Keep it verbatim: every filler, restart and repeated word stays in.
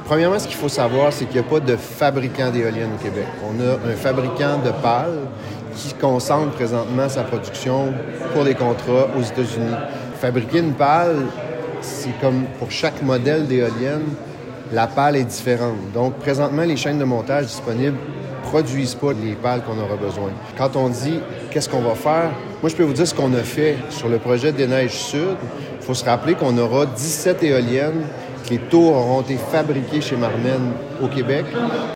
Premièrement, ce qu'il faut savoir, c'est qu'il n'y a pas de fabricant d'éoliennes au Québec. On a un fabricant de pales qui concentre présentement sa production pour des contrats aux États-Unis. Fabriquer une pale, c'est comme pour chaque modèle d'éolienne, la pale est différente. Donc, présentement, les chaînes de montage disponibles ne produisent pas les pales qu'on aura besoin. Quand on dit qu'est-ce qu'on va faire, moi, je peux vous dire ce qu'on a fait sur le projet des Neiges Sud. Il faut se rappeler qu'on aura dix-sept éoliennes. Les tours auront été fabriqués chez Marmen au Québec.